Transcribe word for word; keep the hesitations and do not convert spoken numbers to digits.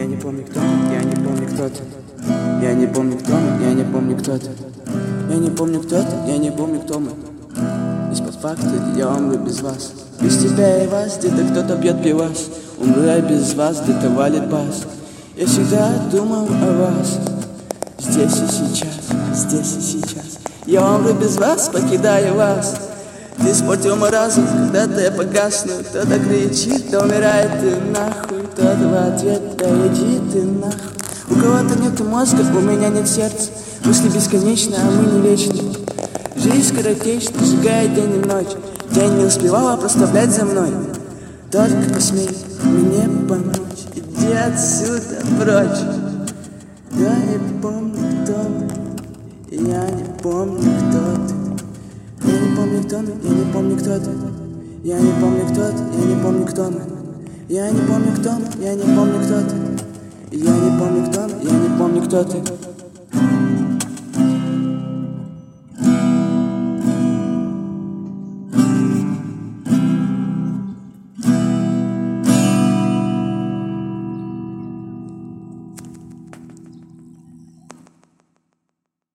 Я не помню, кто мы, я не помню, кто ты. Я не помню, кто мы, я не помню, кто ты. Я не помню, кто ты, я не помню, кто мы. Из-под факта я умру без вас. Без тебя и вас где-то кто-то бьет пивас. Умру я без вас, где-то валит бас. Я всегда думал о вас. Здесь и сейчас, здесь и сейчас. Я умру без вас, покидаю вас. Ты испортил мой разум, когда-то я погасну. Кто-то кричит, да умирает ты нахуй. Кто-то в ответ, да иди ты нахуй. У кого-то нет мозга, у меня нет сердца. Мысли бесконечны, а мы не вечны. Жизнь скоротечна, сжигает день и ночь. День не успевала проставлять за мной. Только посмей мне помочь. Иди отсюда прочь. Я не помню, кто мы. Я не помню, кто ты. Я не помню, кто мы, я не помню, кто ты. Я не помню, кто ты, я не помню, кто мы. Я не помню, кто мы, я не помню, кто ты. Я не помню, кто мы, я не помню, кто ты.